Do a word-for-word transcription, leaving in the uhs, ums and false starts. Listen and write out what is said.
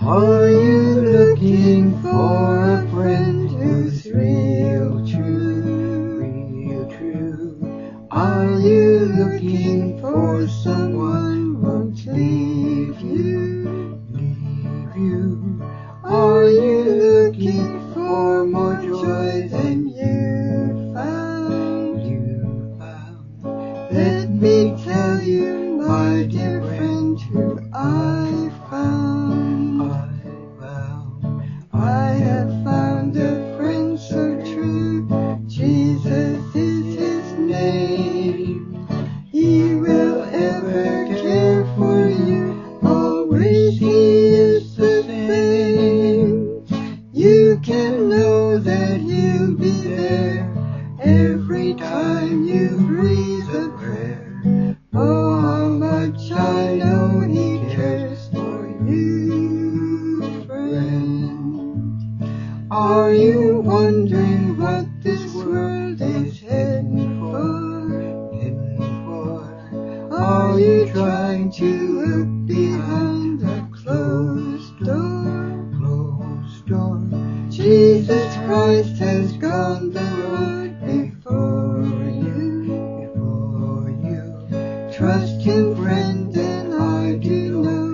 Are you looking for a friend who's real true, real true? Are you looking for someone who won't leave you, leave you? Are you looking for more joy than you found, you found? Let me tell you, my dear friend, who I found. I found, I have found a friend so true. Jesus is his name. He will ever care for you. Always he is the same. You can know that he'll be there every time you breathe a prayer. Oh, how much I know he cares for you, friend. Are you wondering what this world is heading for, heading for? Are you trying to look behind the closed door, closed door? Jesus Christ has gone the road before you, before you. Trust him, friend, and I do know